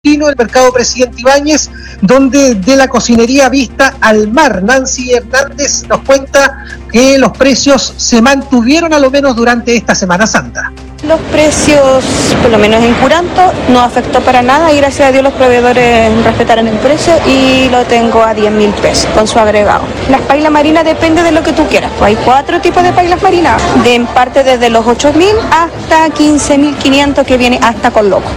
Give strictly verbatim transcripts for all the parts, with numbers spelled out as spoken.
el mercado Presidente Ibáñez, donde de la cocinería vista al mar, Nancy Hernández nos cuenta que los precios se mantuvieron a lo menos durante esta Semana Santa. Los precios, por lo menos en Curanto, no afectó para nada y gracias a Dios los proveedores respetaron el precio y lo tengo a diez mil pesos con su agregado. Las pailas marinas depende de lo que tú quieras. Hay cuatro tipos de pailas marinas, de en parte desde los ocho mil hasta quince mil quinientos que viene hasta con loco.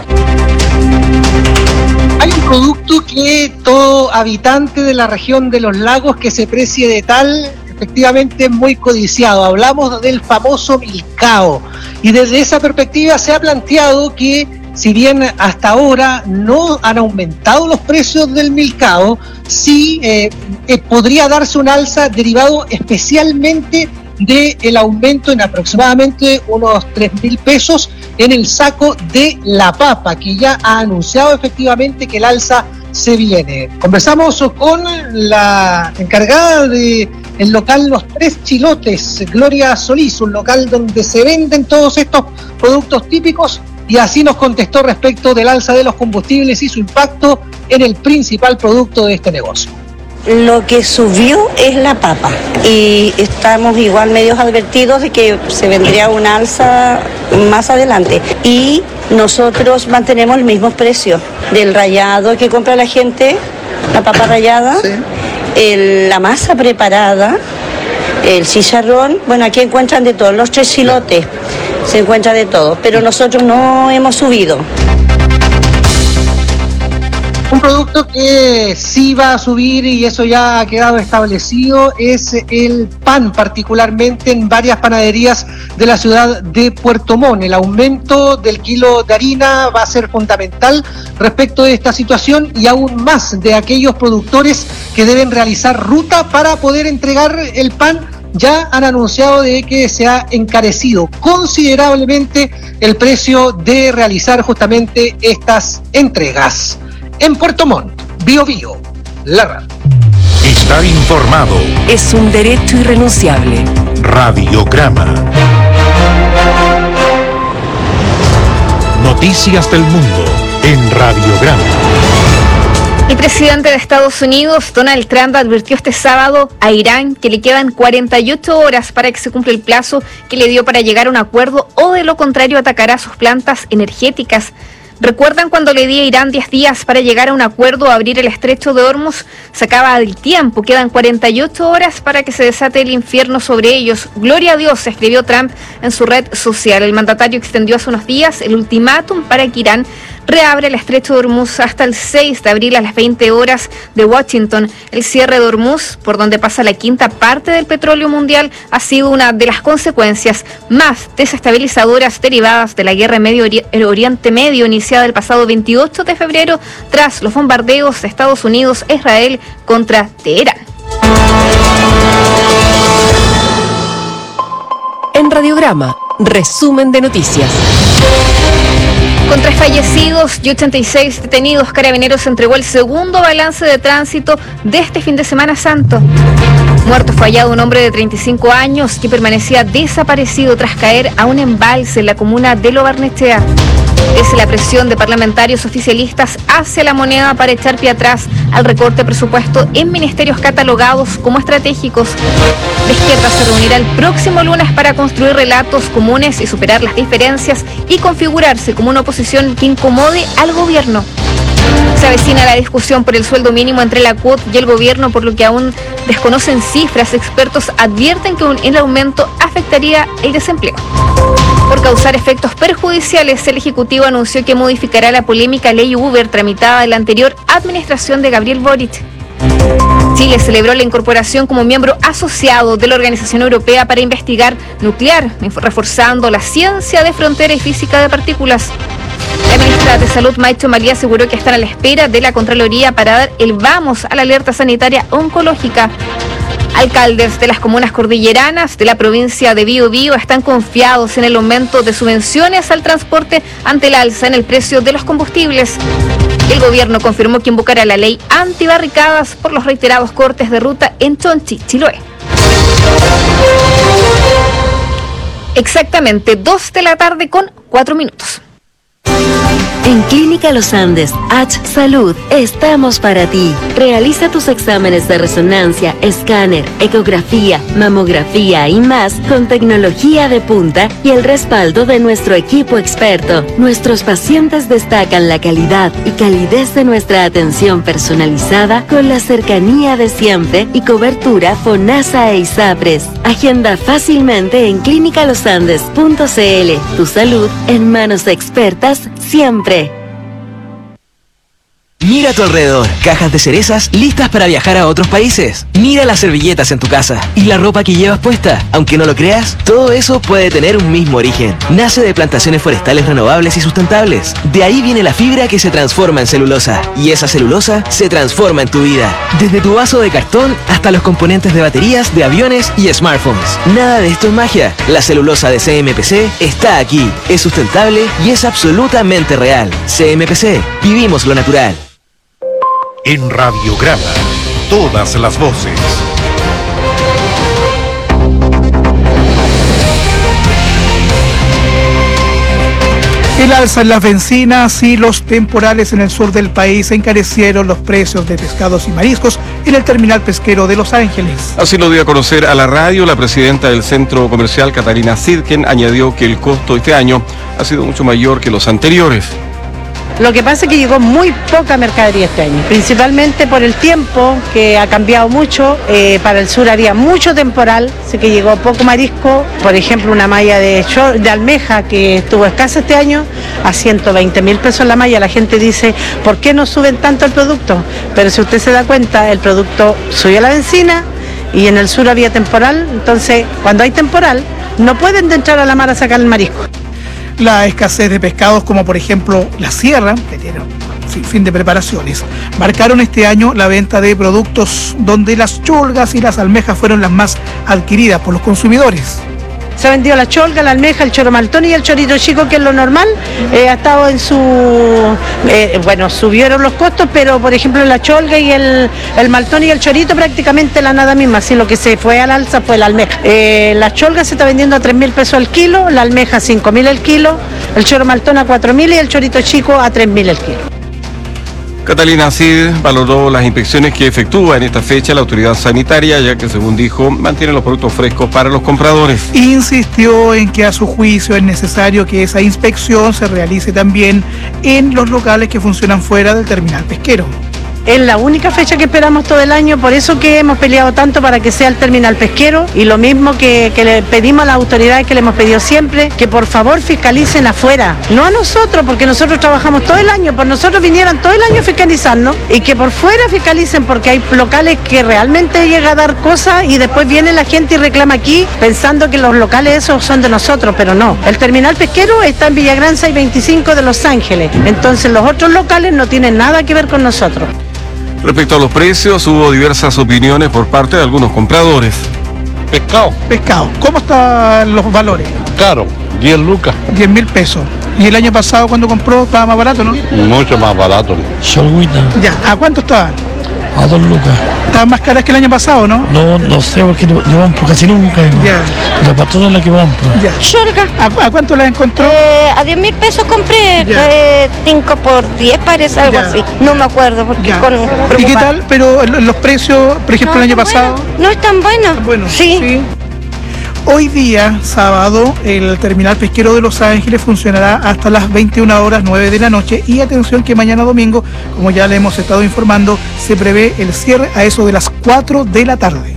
Hay un producto que todo habitante de la región de los lagos que se precie de tal, efectivamente es muy codiciado. Hablamos del famoso milcao. Y desde esa perspectiva se ha planteado que, si bien hasta ahora no han aumentado los precios del milcao, sí eh, eh, podría darse un alza derivado especialmente del aumento en aproximadamente unos tres mil pesos en el saco de la papa, que ya ha anunciado efectivamente que el alza se viene. Conversamos con la encargada del local Los Tres Chilotes, Gloria Solís, un local donde se venden todos estos productos típicos, y así nos contestó respecto del alza de los combustibles y su impacto en el principal producto de este negocio. Lo que subió es la papa y estamos igual medios advertidos de que se vendría una alza más adelante y nosotros mantenemos el mismo precio del rallado que compra la gente, la papa rallada, sí. el, la masa preparada, el chicharrón, bueno, aquí encuentran de todo, los tres chilotes, se encuentra de todo, pero nosotros no hemos subido. Un producto que sí va a subir, y eso ya ha quedado establecido, es el pan, particularmente en varias panaderías de la ciudad de Puerto Montt. El aumento del kilo de harina va a ser fundamental respecto de esta situación, y aún más de aquellos productores que deben realizar ruta para poder entregar el pan. Ya han anunciado de que se ha encarecido considerablemente el precio de realizar justamente estas entregas. En Puerto Montt, Bio Bio, la radio. Estar informado es un derecho irrenunciable. Radiograma. Noticias del mundo en Radiograma. El presidente de Estados Unidos, Donald Trump, advirtió este sábado a Irán que le quedan cuarenta y ocho horas para que se cumpla el plazo que le dio para llegar a un acuerdo, o de lo contrario atacará sus plantas energéticas. ¿Recuerdan cuando le di a Irán diez días para llegar a un acuerdo o abrir el estrecho de Hormuz? Se acaba el tiempo, quedan cuarenta y ocho horas para que se desate el infierno sobre ellos. Gloria a Dios, escribió Trump en su red social. El mandatario extendió hace unos días el ultimátum para que Irán reabre el estrecho de Hormuz hasta el seis de abril a las veinte horas de Washington. El cierre de Hormuz, por donde pasa la quinta parte del petróleo mundial, ha sido una de las consecuencias más desestabilizadoras derivadas de la guerra en Medio Ori- Oriente Medio, iniciada el pasado veintiocho de febrero tras los bombardeos de Estados Unidos e Israel contra Teherán. En Radiograma, resumen de noticias. Con tres fallecidos y ochenta y seis detenidos, Carabineros entregó el segundo balance de tránsito de este fin de Semana Santo. Muerto fue hallado un hombre de treinta y cinco años que permanecía desaparecido tras caer a un embalse en la comuna de Lo Barnechea. Es la presión de parlamentarios oficialistas hacia la moneda para echar pie atrás al recorte de presupuesto en ministerios catalogados como estratégicos. La izquierda se reunirá el próximo lunes para construir relatos comunes y superar las diferencias y configurarse como una oposición que incomode al gobierno. Se avecina la discusión por el sueldo mínimo entre la C U T y el gobierno, por lo que aún desconocen cifras. Expertos advierten que un, el aumento afectaría el desempleo. Por causar efectos perjudiciales, el Ejecutivo anunció que modificará la polémica ley Uber tramitada en la anterior administración de Gabriel Boric. Chile celebró la incorporación como miembro asociado de la Organización Europea para investigar nuclear, reforzando la ciencia de frontera y física de partículas. La ministra de Salud, Maicho María, aseguró que están a la espera de la Contraloría para dar el vamos a la alerta sanitaria oncológica. Alcaldes de las comunas cordilleranas de la provincia de Bío Bío están confiados en el aumento de subvenciones al transporte ante el alza en el precio de los combustibles. El gobierno confirmó que invocará la ley antibarricadas por los reiterados cortes de ruta en Chonchi, Chiloé. Exactamente dos de la tarde con cuatro minutos. En Clínica Los Andes, H Salud, estamos para ti. Realiza tus exámenes de resonancia, escáner, ecografía, mamografía y más con tecnología de punta y el respaldo de nuestro equipo experto. Nuestros pacientes destacan la calidad y calidez de nuestra atención personalizada con la cercanía de siempre y cobertura FONASA e ISAPRES. Agenda fácilmente en clínica los andes punto c l. Tu salud en manos expertas siempre. Mira a tu alrededor, cajas de cerezas listas para viajar a otros países. Mira las servilletas en tu casa y la ropa que llevas puesta. Aunque no lo creas, todo eso puede tener un mismo origen. Nace de plantaciones forestales renovables y sustentables. De ahí viene la fibra que se transforma en celulosa. Y esa celulosa se transforma en tu vida. Desde tu vaso de cartón hasta los componentes de baterías, de aviones y smartphones. Nada de esto es magia. La celulosa de C M P C está aquí. Es sustentable y es absolutamente real. C M P C. Vivimos lo natural. En Radiograma, todas las voces. El alza en las bencinas y los temporales en el sur del país encarecieron los precios de pescados y mariscos en el terminal pesquero de Los Ángeles. Así lo dio a conocer a la radio la presidenta del centro comercial, Catalina Cid, quien añadió que el costo este año ha sido mucho mayor que los anteriores. Lo que pasa es que llegó muy poca mercadería este año, principalmente por el tiempo que ha cambiado mucho. Eh, para el sur había mucho temporal, así que llegó poco marisco. Por ejemplo, una malla de, de almeja que estuvo escasa este año, a ciento veinte mil pesos la malla. La gente dice, ¿por qué no suben tanto el producto? Pero si usted se da cuenta, el producto subió la bencina y en el sur había temporal, entonces cuando hay temporal no pueden entrar a la mar a sacar el marisco. La escasez de pescados, como por ejemplo la sierra, que tiene un sinfín de preparaciones, marcaron este año la venta de productos donde las cholgas y las almejas fueron las más adquiridas por los consumidores. Se ha vendido la cholga, la almeja, el choro maltón y el chorito chico, que es lo normal. Eh, ha estado en su... Eh, bueno, subieron los costos, pero por ejemplo la cholga y el, el maltón y el chorito prácticamente la nada misma. Así lo que se fue al alza fue la almeja. Eh, la cholga se está vendiendo a tres mil pesos el kilo, la almeja a cinco mil el kilo, el choro maltón a cuatro mil y el chorito chico a tres mil el kilo. Catalina Cid valoró las inspecciones que efectúa en esta fecha la autoridad sanitaria, ya que, según dijo, mantiene los productos frescos para los compradores. Insistió en que a su juicio es necesario que esa inspección se realice también en los locales que funcionan fuera del terminal pesquero. Es la única fecha que esperamos todo el año, por eso que hemos peleado tanto para que sea el terminal pesquero, y lo mismo que, que le pedimos a las autoridades, que le hemos pedido siempre, que por favor fiscalicen afuera, no a nosotros, porque nosotros trabajamos todo el año, por nosotros vinieran todo el año a fiscalizarnos, y que por fuera fiscalicen, porque hay locales que realmente llega a dar cosas y después viene la gente y reclama aquí pensando que los locales esos son de nosotros, pero no. El terminal pesquero está en Villagrán seiscientos veinticinco de Los Ángeles, entonces los otros locales no tienen nada que ver con nosotros. Respecto a los precios, hubo diversas opiniones por parte de algunos compradores. Pescado. Pescado. ¿Cómo están los valores? Caro, diez lucas. diez mil pesos. ¿Y el año pasado cuando compró estaba más barato, no? Mucho más barato. Solguita. Ya, ¿a cuánto estaban? A dos lucas. ¿Estaban más caras que el año pasado, no? No, no sé, porque yo compro casi nunca. Ya. La patrona es la que compro. Ya. Cholga. ¿A, ¿A cuánto la encontró? Eh, a diez mil pesos compré, eh, cinco por diez parece, algo Ya. así. No me acuerdo, porque Ya. con... ¿Y qué tal? Pero los precios, por ejemplo, No, el año tan pasado... bueno. No es tan bueno. Bueno, sí. sí. Hoy día, sábado, el terminal pesquero de Los Ángeles funcionará hasta las veintiuna horas nueve de la noche, y atención que mañana domingo, como ya le hemos estado informando, se prevé el cierre a eso de las cuatro de la tarde.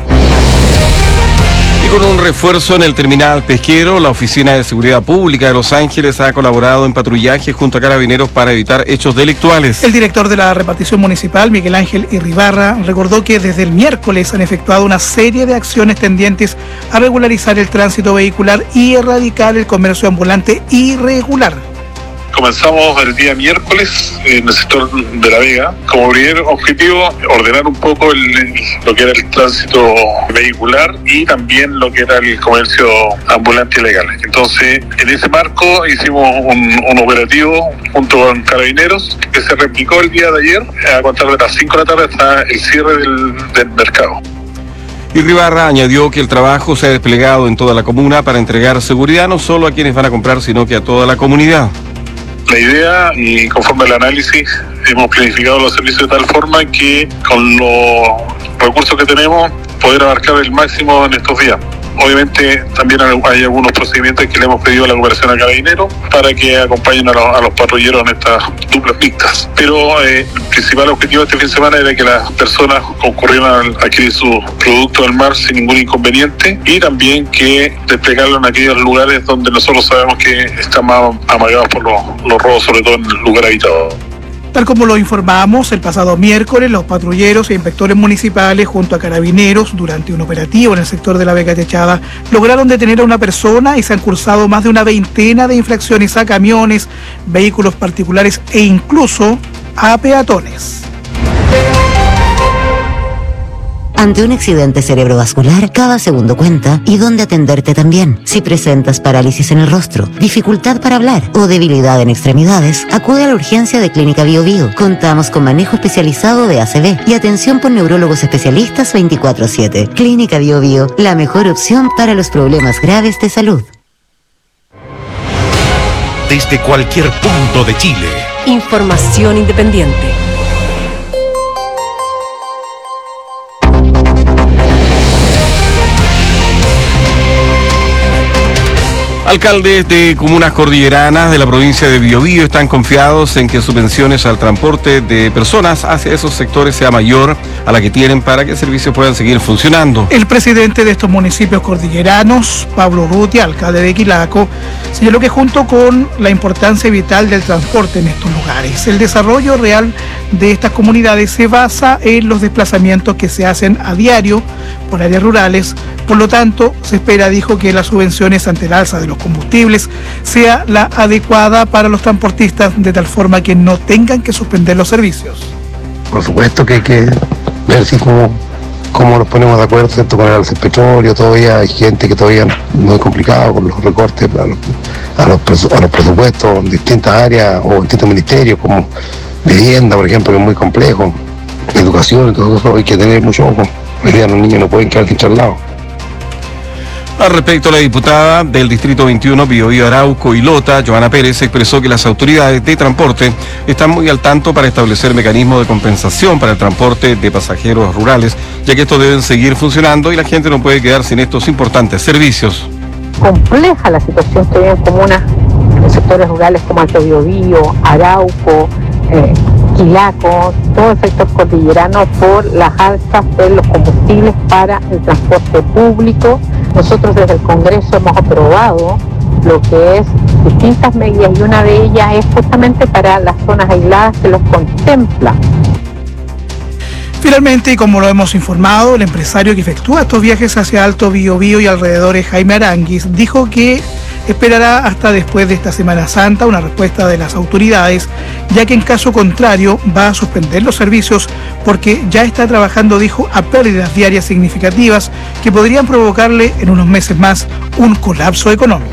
Y con un refuerzo en el terminal pesquero, la Oficina de Seguridad Pública de Los Ángeles ha colaborado en patrullaje junto a carabineros para evitar hechos delictuales. El director de la repartición municipal, Miguel Ángel Irribarra, recordó que desde el miércoles han efectuado una serie de acciones tendientes a regularizar el tránsito vehicular y erradicar el comercio ambulante irregular. Comenzamos el día miércoles en el sector de La Vega. Como primer objetivo, ordenar un poco el, lo que era el tránsito vehicular y también lo que era el comercio ambulante ilegal. Entonces, en ese marco hicimos un, un operativo junto con carabineros que se replicó el día de ayer. A contar de las cinco de la tarde hasta el cierre del, del mercado. Irribarra añadió que el trabajo se ha desplegado en toda la comuna para entregar seguridad no solo a quienes van a comprar, sino que a toda la comunidad. la idea y conforme al análisis hemos planificado los servicios de tal forma que con los recursos que tenemos poder abarcar el máximo en estos días. Obviamente también hay algunos procedimientos que le hemos pedido a la cooperación a Carabineros para que acompañen a los, a los patrulleros en estas duplas mixtas. Pero eh, el principal objetivo de este fin de semana era que las personas concurrieran a adquirir sus productos del mar sin ningún inconveniente y también que desplegarlo en aquellos lugares donde nosotros sabemos que están más amagados por los, los robos, sobre todo en el lugar habitado. Tal como lo informamos, el pasado miércoles los patrulleros e inspectores municipales junto a Carabineros, durante un operativo en el sector de la Vega Techada, lograron detener a una persona y se han cursado más de una veintena de infracciones a camiones, vehículos particulares e incluso a peatones. Ante un accidente cerebrovascular, cada segundo cuenta y dónde atenderte también. Si presentas parálisis en el rostro, dificultad para hablar o debilidad en extremidades, acude a la urgencia de Clínica Bio Bio. Contamos con manejo especializado de A C V y atención por neurólogos especialistas veinticuatro siete. Clínica Bio Bio, la mejor opción para los problemas graves de salud. Desde cualquier punto de Chile. Información independiente. Alcaldes de comunas cordilleranas de la provincia de Biobío están confiados en que subvenciones al transporte de personas hacia esos sectores sea mayor a la que tienen para que servicios puedan seguir funcionando. El presidente de estos municipios cordilleranos, Pablo Urrutia, alcalde de Quilaco, señaló que junto con la importancia vital del transporte en estos lugares, el desarrollo real de estas comunidades se basa en los desplazamientos que se hacen a diario por áreas rurales. Por lo tanto, se espera, dijo, que las subvenciones ante el alza de los combustibles sea la adecuada para los transportistas, de tal forma que no tengan que suspender los servicios. Por supuesto que hay que ver si cómo, cómo nos ponemos de acuerdo, ¿cierto?, con el alza del petróleo. Todavía hay gente que todavía muy complicado con los recortes a los, a los, a los presupuestos en distintas áreas o en distintos ministerios, como vivienda, por ejemplo, que es muy complejo, educación y todo eso, hay que tener mucho ojo. Hoy día los niños no pueden quedar charlados. Al respecto, la diputada del Distrito veintiuno, Biobío, Arauco y Lota, Joana Pérez, expresó que las autoridades de transporte están muy al tanto para establecer mecanismos de compensación para el transporte de pasajeros rurales, ya que estos deben seguir funcionando y la gente no puede quedar sin estos importantes servicios. Compleja la situación que hay en comunas, en sectores rurales como Alto Biobío, Arauco, eh, Quilaco, todo el sector cordillerano, por las alzas de los combustibles para el transporte público. Nosotros desde el Congreso hemos aprobado lo que es distintas medidas y una de ellas es justamente para las zonas aisladas que los contempla. Finalmente, y como lo hemos informado, el empresario que efectúa estos viajes hacia Alto Biobío y alrededores, Jaime Aranguis, dijo que esperará hasta después de esta Semana Santa una respuesta de las autoridades, ya que en caso contrario va a suspender los servicios porque ya está trabajando, dijo, a pérdidas diarias significativas que podrían provocarle en unos meses más un colapso económico.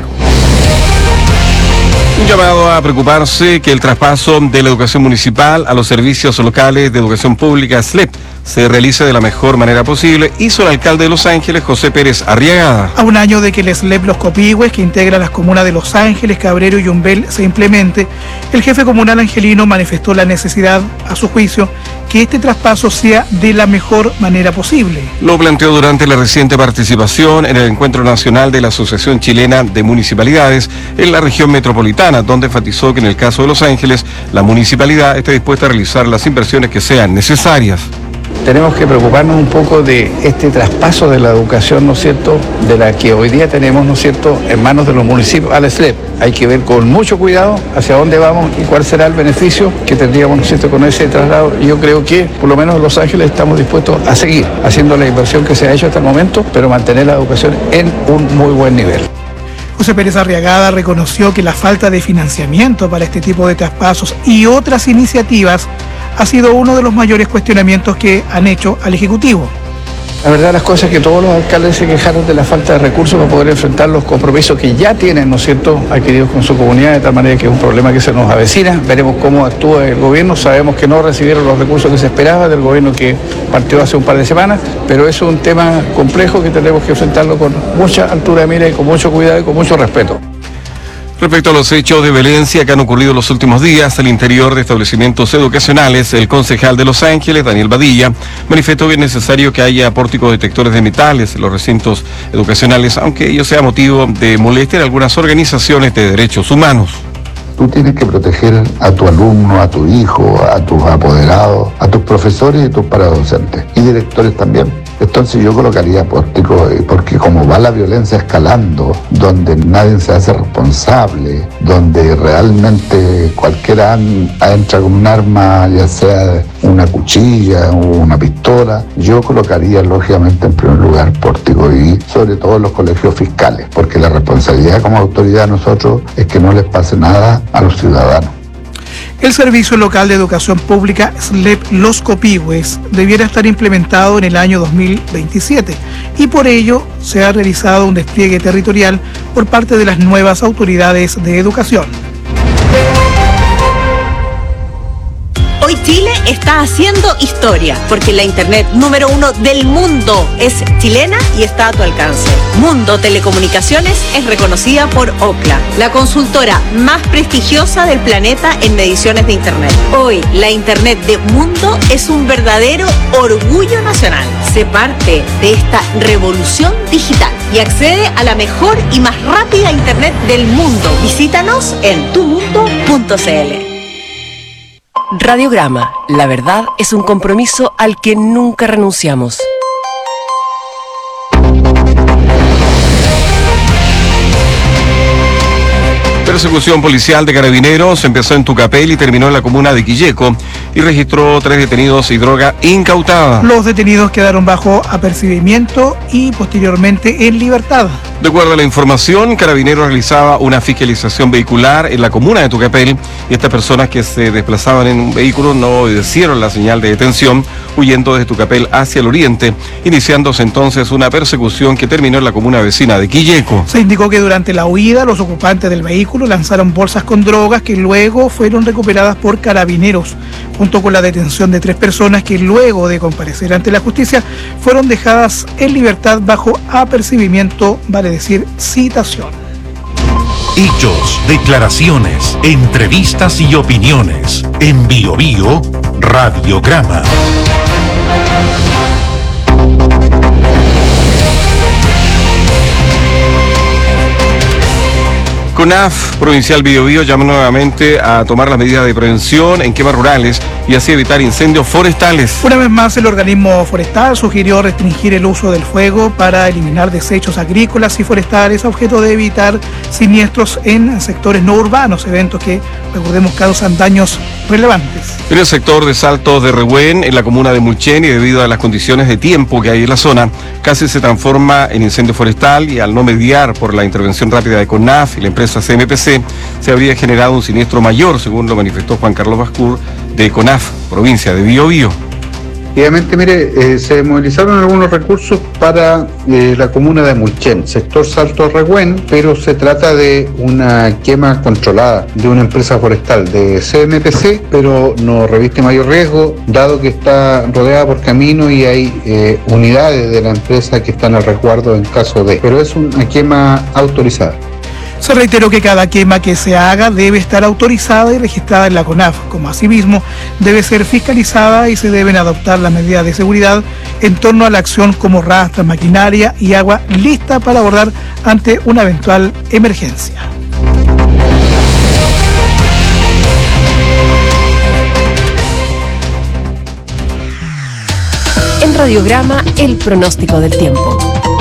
Un llamado a preocuparse que el traspaso de la educación municipal a los servicios locales de educación pública S L E P se realice de la mejor manera posible, hizo el alcalde de Los Ángeles, José Pérez Arriagada. A un año de que el S L E P Los Copihue, que integra las comunas de Los Ángeles, Cabrero y Yumbel, se implemente, el jefe comunal angelino manifestó la necesidad, a su juicio, que este traspaso sea de la mejor manera posible. Lo planteó durante la reciente participación en el Encuentro Nacional de la Asociación Chilena de Municipalidades en la región metropolitana, donde enfatizó que en el caso de Los Ángeles, la municipalidad está dispuesta a realizar las inversiones que sean necesarias. Tenemos que preocuparnos un poco de este traspaso de la educación, ¿no es cierto?, de la que hoy día tenemos, ¿no es cierto?, en manos de los municipios al S L E P. Hay que ver con mucho cuidado hacia dónde vamos y cuál será el beneficio que tendríamos, ¿no es cierto?, con ese traslado. Y yo creo que, por lo menos en Los Ángeles, estamos dispuestos a seguir haciendo la inversión que se ha hecho hasta el momento, pero mantener la educación en un muy buen nivel. José Pérez Arriagada reconoció que la falta de financiamiento para este tipo de traspasos y otras iniciativas ha sido uno de los mayores cuestionamientos que han hecho al Ejecutivo. La verdad, las cosas es que todos los alcaldes se quejaron de la falta de recursos para poder enfrentar los compromisos que ya tienen, ¿no es cierto?, adquiridos con su comunidad, de tal manera que es un problema que se nos avecina. Veremos cómo actúa el gobierno. Sabemos que no recibieron los recursos que se esperaba del gobierno que partió hace un par de semanas, pero es un tema complejo que tenemos que enfrentarlo con mucha altura de mira y con mucho cuidado y con mucho respeto. Respecto a los hechos de violencia que han ocurrido los últimos días al interior de establecimientos educacionales, el concejal de Los Ángeles, Daniel Badilla, manifestó que es necesario que haya pórticos detectores de metales en los recintos educacionales, aunque ello sea motivo de molestia en algunas organizaciones de derechos humanos. Tú tienes que proteger a tu alumno, a tu hijo, a tus apoderados, a tus profesores y tus paradocentes, y directores también. Entonces yo colocaría pórticos, porque como va la violencia escalando, donde nadie se hace responsable, donde realmente cualquiera entra con un arma, ya sea una cuchilla o una pistola, yo colocaría lógicamente en primer lugar pórticos y sobre todo en los colegios fiscales, porque la responsabilidad como autoridad de nosotros es que no les pase nada a los ciudadanos. El Servicio Local de Educación Pública, S L E P Los Copihue, debiera estar implementado en el año dos mil veintisiete y por ello se ha realizado un despliegue territorial por parte de las nuevas autoridades de educación. Hoy Chile está haciendo historia, porque la internet número uno del mundo es chilena y está a tu alcance. Mundo Telecomunicaciones es reconocida por Ookla, la consultora más prestigiosa del planeta en mediciones de internet. Hoy, la internet de Mundo es un verdadero orgullo nacional. Sé parte de esta revolución digital y accede a la mejor y más rápida internet del mundo. Visítanos en tu mundo punto c l. Radiograma, la verdad es un compromiso al que nunca renunciamos. Persecución policial de carabineros empezó en Tucapel y terminó en la comuna de Quilleco y registró tres detenidos y droga incautada. Los detenidos quedaron bajo apercibimiento y posteriormente en libertad. De acuerdo a la información, Carabineros realizaba una fiscalización vehicular en la comuna de Tucapel y estas personas que se desplazaban en un vehículo no obedecieron la señal de detención, huyendo desde Tucapel hacia el oriente, iniciándose entonces una persecución que terminó en la comuna vecina de Quilleco. Se indicó que durante la huida los ocupantes del vehículo lanzaron bolsas con drogas que luego fueron recuperadas por Carabineros, junto con la detención de tres personas que luego de comparecer ante la justicia fueron dejadas en libertad bajo apercibimiento, vale decir, citación. Hechos, declaraciones, entrevistas y opiniones. En Bio Bio, Radiograma. CONAF Provincial Biobío llama nuevamente a tomar las medidas de prevención en quemas rurales y así evitar incendios forestales. Una vez más, el organismo forestal sugirió restringir el uso del fuego para eliminar desechos agrícolas y forestales a objeto de evitar siniestros en sectores no urbanos, eventos que, recordemos, causan daños relevantes. En el sector de Saltos de Rehuen, en la comuna de Mulchen, y debido a las condiciones de tiempo que hay en la zona, casi se transforma en incendio forestal y al no mediar por la intervención rápida de CONAF y la empresa C M P C, se habría generado un siniestro mayor, según lo manifestó Juan Carlos Bascur, de CONAF, provincia de Biobío. Obviamente, mire, eh, se movilizaron algunos recursos para eh, la comuna de Mulchen, sector Salto Rehuen, pero se trata de una quema controlada de una empresa forestal de C M P C, pero no reviste mayor riesgo, dado que está rodeada por caminos y hay eh, unidades de la empresa que están al resguardo en caso de, pero es una quema autorizada. Se reiteró que cada quema que se haga debe estar autorizada y registrada en la CONAF, como asimismo debe ser fiscalizada y se deben adoptar las medidas de seguridad en torno a la acción como rastras, maquinaria y agua lista para abordar ante una eventual emergencia. En Radiograma, el pronóstico del tiempo.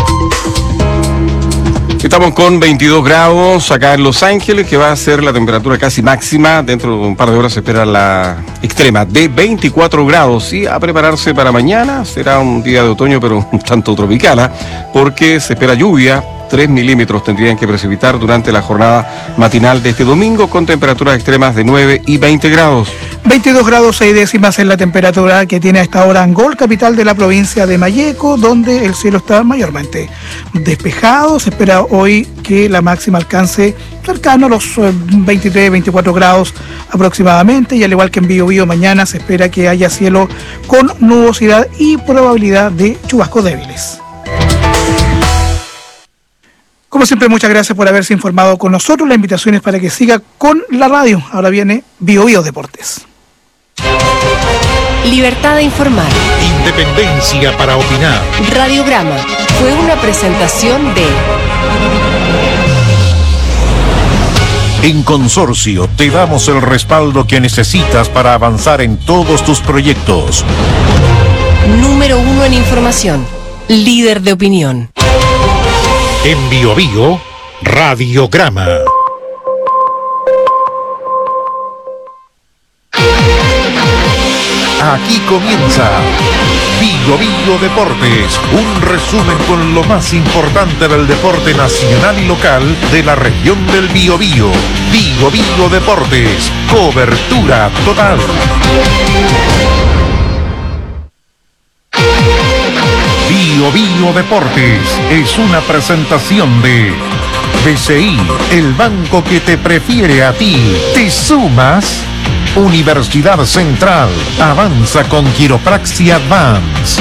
Estamos con veintidós grados acá en Los Ángeles, que va a ser la temperatura casi máxima. Dentro de un par de horas se espera la extrema de veinticuatro grados. Y a prepararse para mañana, será un día de otoño, pero un tanto tropical, ¿eh? Porque se espera lluvia. tres milímetros tendrían que precipitar durante la jornada matinal de este domingo, con temperaturas extremas de nueve y veinte grados. veintidós grados seis décimas es la temperatura que tiene a esta hora Angol, capital de la provincia de Malleco, donde el cielo está mayormente despejado. Se espera hoy que la máxima alcance cercano a los veintitrés, veinticuatro grados aproximadamente, y al igual que en Biobío, mañana se espera que haya cielo con nubosidad y probabilidad de chubascos débiles. Como siempre, muchas gracias por haberse informado con nosotros. La invitación es para que siga con la radio. Ahora viene Bio Bio Deportes. Libertad de informar. Independencia para opinar. Radiograma fue una presentación de... En Consorcio te damos el respaldo que necesitas para avanzar en todos tus proyectos. Número uno en información. Líder de opinión. En Bio Bio, Radiograma. Aquí comienza Bio Bio Deportes, un resumen con lo más importante del deporte nacional y local de la región del Biobío. Bio Bio Deportes, cobertura total. Bio Bio Deportes es una presentación de B C I, el banco que te prefiere a ti. ¿Te sumas? Universidad Central, avanza con Quiropraxia Advance.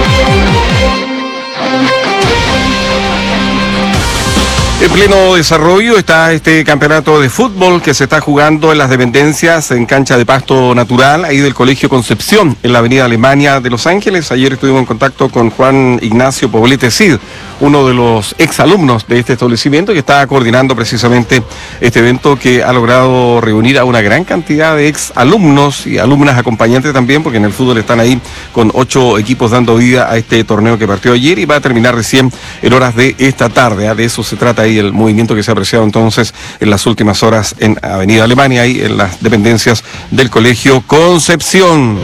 En pleno desarrollo está este campeonato de fútbol que se está jugando en las dependencias en cancha de pasto natural, ahí del Colegio Concepción, en la avenida Alemania de Los Ángeles. Ayer estuvimos en contacto con Juan Ignacio Poblete Cid, uno de los exalumnos de este establecimiento que está coordinando precisamente este evento que ha logrado reunir a una gran cantidad de exalumnos y alumnas acompañantes también, porque en el fútbol están ahí con ocho equipos dando vida a este torneo que partió ayer y va a terminar recién en horas de esta tarde. ¿eh? De eso se trata ahí el movimiento que se ha apreciado entonces en las últimas horas en Avenida Alemania, ahí en las dependencias del Colegio Concepción.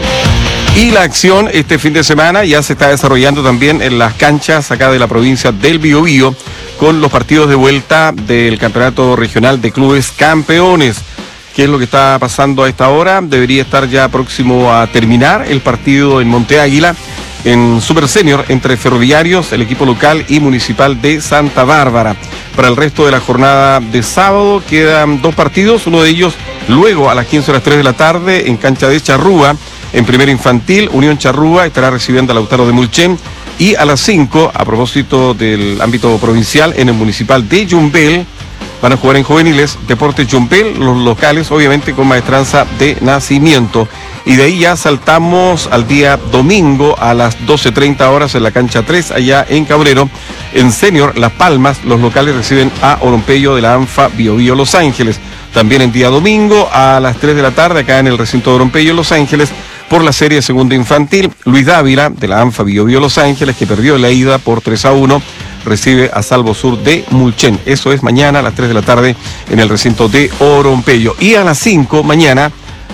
Y la acción este fin de semana ya se está desarrollando también en las canchas acá de la provincia del Biobío, con los partidos de vuelta del Campeonato Regional de Clubes Campeones. ¿Qué es lo que está pasando a esta hora? Debería estar ya próximo a terminar el partido en Monte Águila, en Super Senior, entre Ferroviarios, el equipo local, y Municipal de Santa Bárbara. Para el resto de la jornada de sábado quedan dos partidos, uno de ellos luego a las quince horas tres de la tarde en cancha de Charrúa. En primera infantil, Unión Charrúa estará recibiendo a Lautaro de Mulchen, y a las cinco, a propósito del ámbito provincial, en el Municipal de Yumbel, van a jugar en juveniles Deportes Yumbel, los locales obviamente con Maestranza de Nacimiento. Y de ahí ya saltamos al día domingo a las doce treinta horas en la cancha tres, allá en Cabrero. En Senior, Las Palmas, los locales reciben a Orompeyo de la ANFA Biobío Los Ángeles. También en día domingo a las tres de la tarde, acá en el recinto de Orompeyo Los Ángeles, por la serie segunda infantil, Luis Dávila de la ANFA Biobío Los Ángeles, que perdió la ida por tres a uno, recibe a Salvo Sur de Mulchen. Eso es mañana a las tres de la tarde en el recinto de Orompeyo. Y a las cinco mañana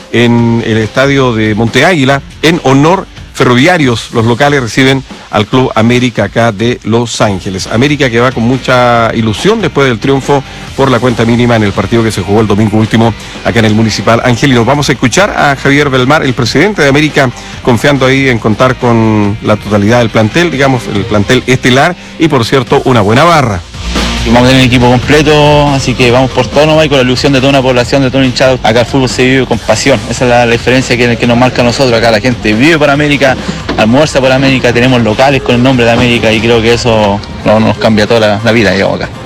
en el estadio de Monte Águila, en Honor, Ferroviarios, los locales reciben al Club América acá de Los Ángeles. América que va con mucha ilusión después del triunfo por la cuenta mínima en el partido que se jugó el domingo último acá en el Municipal Angelino. Vamos a escuchar a Javier Belmar, el presidente de América, confiando ahí en contar con la totalidad del plantel, digamos, el plantel estelar, y por cierto, una buena barra. Y vamos a tener un equipo completo, así que vamos por todo nomás y con la ilusión de toda una población, de todo un hinchado. Acá el fútbol se vive con pasión, esa es la, la diferencia que, que nos marca a nosotros. Acá la gente vive por América, almuerza por América, tenemos locales con el nombre de América y creo que eso no, nos cambia toda la, la vida, digamos, acá.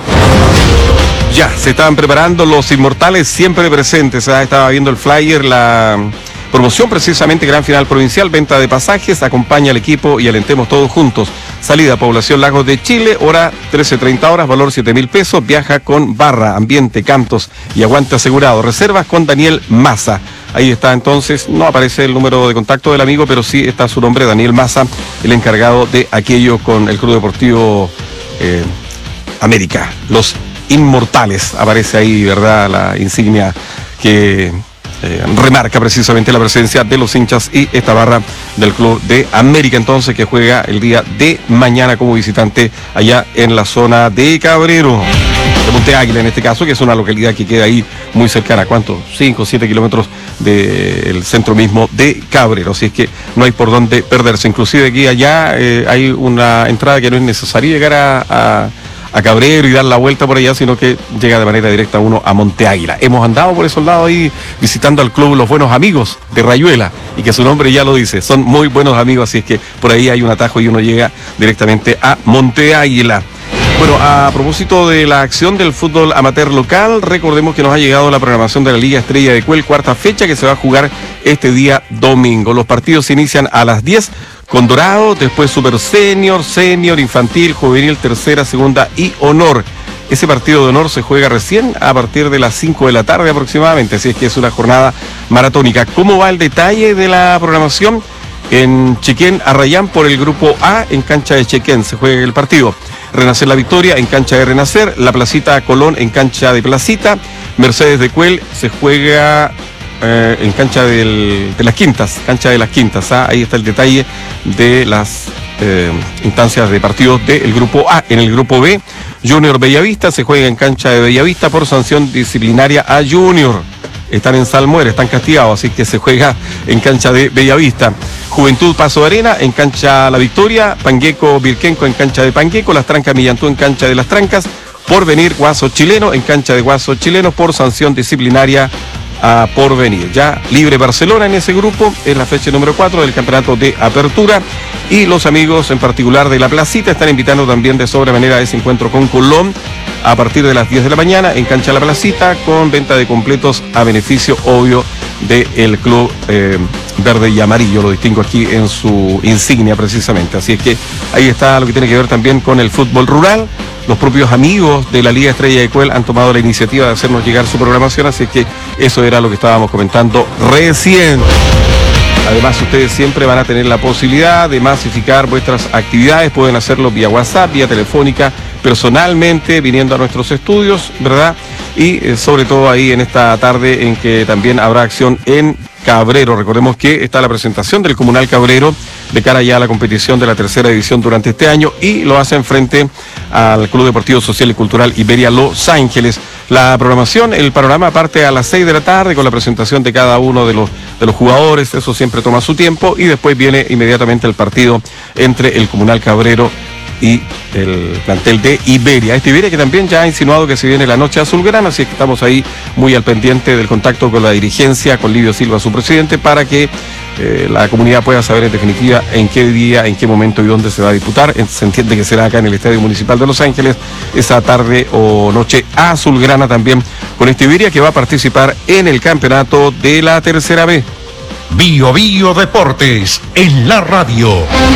Ya, se estaban preparando los inmortales siempre presentes, ¿eh? Estaba viendo el flyer, la promoción precisamente, gran final provincial, venta de pasajes, acompaña al equipo y alentemos todos juntos. Salida Población Lagos de Chile, hora trece treinta horas, valor siete mil pesos, viaja con barra, ambiente, cantos y aguante asegurado. Reservas con Daniel Maza. Ahí está entonces, no aparece el número de contacto del amigo, pero sí está su nombre, Daniel Maza, el encargado de aquello con el Club Deportivo eh, América. Los Inmortales, aparece ahí, ¿verdad? La insignia que Eh, remarca precisamente la presencia de los hinchas y esta barra del Club de América, entonces, que juega el día de mañana como visitante allá en la zona de Cabrero, de Monte Águila en este caso, que es una localidad que queda ahí muy cercana, ¿cuánto? cinco o siete kilómetros del centro mismo de Cabrero, así es que no hay por dónde perderse. Inclusive aquí allá eh, hay una entrada que no es necesario llegar a, a a Cabrero y dar la vuelta por allá, sino que llega de manera directa uno a Monte Águila. Hemos andado por esos lados ahí visitando al club Los Buenos Amigos de Rayuela, y que su nombre ya lo dice, son muy buenos amigos, así es que por ahí hay un atajo y uno llega directamente a Monte Águila. Bueno, a propósito de la acción del fútbol amateur local, recordemos que nos ha llegado la programación de la Liga Estrella de Cuel, cuarta fecha que se va a jugar este día domingo. Los partidos se inician a las diez con Dorado, después Super Senior, Senior, Infantil, Juvenil, Tercera, Segunda y Honor. Ese partido de honor se juega recién a partir de las cinco de la tarde aproximadamente, así es que es una jornada maratónica. ¿Cómo va el detalle de la programación? En Chequén, Arrayán por el grupo A, en cancha de Chequén se juega el partido. Renacer La Victoria en cancha de Renacer, La Placita Colón en cancha de Placita, Mercedes de Cuel se juega eh, en cancha del, de las Quintas, cancha de las Quintas, ¿ah? Ahí está el detalle de las eh, instancias de partidos del grupo A. En el grupo B, Junior Bellavista se juega en cancha de Bellavista por sanción disciplinaria a Junior. Están en Salmuera, están castigados, así que se juega en cancha de Bellavista. Juventud Paso de Arena en cancha La Victoria, Pangueco Virquenco en cancha de Pangueco, Las Trancas Millantú en cancha de Las Trancas, Porvenir Guaso Chileno en cancha de Guaso Chileno por sanción disciplinaria a Porvenir. Ya libre Barcelona en ese grupo, es la fecha número cuatro del campeonato de apertura, y los amigos en particular de La Placita están invitando también de sobremanera a ese encuentro con Colón a partir de las diez de la mañana en cancha La Placita, con venta de completos a beneficio obvio del club eh, verde y amarillo, lo distingo aquí en su insignia precisamente. Así es que ahí está lo que tiene que ver también con el fútbol rural. Los propios amigos de la Liga Estrella de Cuel han tomado la iniciativa de hacernos llegar su programación, así que eso era lo que estábamos comentando recién. Además, ustedes siempre van a tener la posibilidad de masificar vuestras actividades, pueden hacerlo vía WhatsApp, vía telefónica, personalmente, viniendo a nuestros estudios, ¿verdad? Y eh, sobre todo ahí en esta tarde en que también habrá acción en Cabrero. Recordemos que está la presentación del Comunal Cabrero de cara ya a la competición de la tercera división durante este año, y lo hacen frente al Club Deportivo Social y Cultural Iberia Los Ángeles. La programación, el panorama parte a las seis de la tarde con la presentación de cada uno de los, de los jugadores, eso siempre toma su tiempo, y después viene inmediatamente el partido entre el Comunal Cabrero y el plantel de Iberia. Este Iberia que también ya ha insinuado que se viene la noche azulgrana, así que estamos ahí muy al pendiente del contacto con la dirigencia, con Livio Silva, su presidente, para que eh, la comunidad pueda saber en definitiva en qué día, en qué momento y dónde se va a disputar. Se entiende que será acá en el Estadio Municipal de Los Ángeles, esa tarde o noche azulgrana también con este Iberia que va a participar en el campeonato de la tercera B. Bio Bio Deportes en la radio.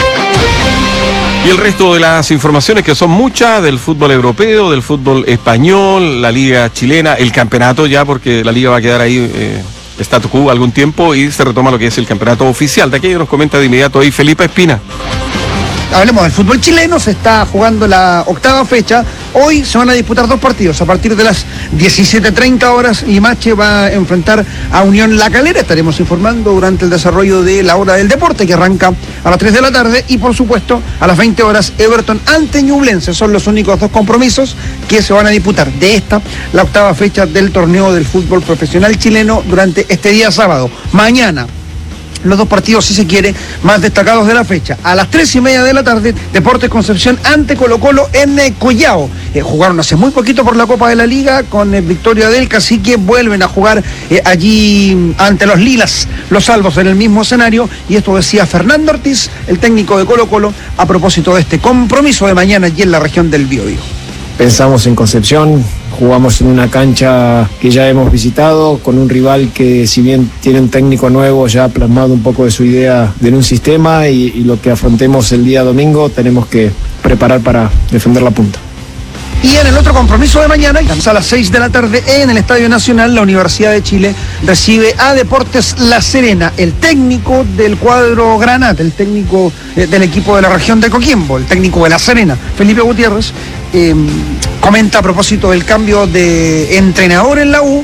Y el resto de las informaciones, que son muchas, del fútbol europeo, del fútbol español, la liga chilena, el campeonato ya, porque la liga va a quedar ahí eh, statu quo algún tiempo, y se retoma lo que es el campeonato oficial. De aquello nos comenta de inmediato ahí Felipe Espina. Hablemos del fútbol chileno, se está jugando la octava fecha. Hoy se van a disputar dos partidos. A partir de las diecisiete treinta horas, Limache va a enfrentar a Unión La Calera. Estaremos informando durante el desarrollo de la hora del deporte, que arranca a las tres de la tarde. Y por supuesto, a las veinte horas, Everton ante Ñublense. Son los únicos dos compromisos que se van a disputar de esta, la octava fecha del torneo del fútbol profesional chileno durante este día sábado. Mañana, los dos partidos, si se quiere, más destacados de la fecha. A las tres y media de la tarde, Deportes Concepción ante Colo Colo en eh, Collao. Eh, jugaron hace muy poquito por la Copa de la Liga con eh, victoria del Cacique. Vuelven a jugar eh, allí ante los Lilas, los Salvos, en el mismo escenario. Y esto decía Fernando Ortiz, el técnico de Colo Colo, a propósito de este compromiso de mañana allí en la región del Biobío. Pensamos en Concepción, jugamos en una cancha que ya hemos visitado, con un rival que, si bien tiene un técnico nuevo, ya ha plasmado un poco de su idea en un sistema, y, y lo que afrontemos el día domingo tenemos que preparar para defender la punta. Y en el otro compromiso de mañana, a las seis de la tarde, en el Estadio Nacional, la Universidad de Chile recibe a Deportes La Serena. El técnico del cuadro Granate, el técnico eh, del equipo de la región de Coquimbo, el técnico de La Serena, Felipe Gutiérrez, eh, comenta a propósito del cambio de entrenador en la U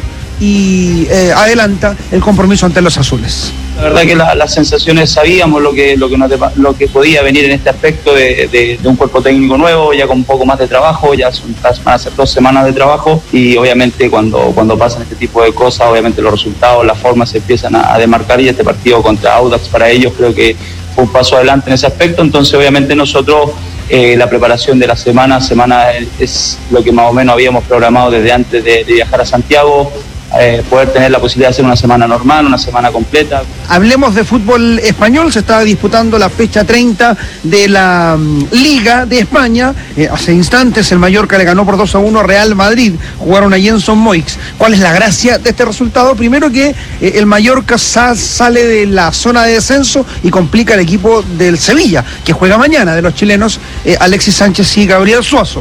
y eh, adelanta el compromiso ante los azules. La verdad que la, las sensaciones, sabíamos lo que lo que, nos, lo que podía venir en este aspecto de, de, de un cuerpo técnico nuevo, ya con un poco más de trabajo, ya son, van a ser dos semanas de trabajo, y obviamente cuando, cuando pasan este tipo de cosas, obviamente los resultados, las formas se empiezan a, a demarcar, y este partido contra Audax para ellos creo que fue un paso adelante en ese aspecto. Entonces obviamente nosotros eh, la preparación de la semana, semana es, es lo que más o menos habíamos programado desde antes de, de viajar a Santiago, eh, poder tener la posibilidad de hacer una semana normal, una semana completa. Hablemos de fútbol español. Se estaba disputando la fecha treinta de la um, Liga de España. Eh, hace instantes el Mallorca le ganó por dos a uno a Real Madrid. Jugaron a Jenson Moix. ¿Cuál es la gracia de este resultado? Primero que eh, el Mallorca sa- sale de la zona de descenso y complica al equipo del Sevilla, que juega mañana, de los chilenos eh, Alexis Sánchez y Gabriel Suazo.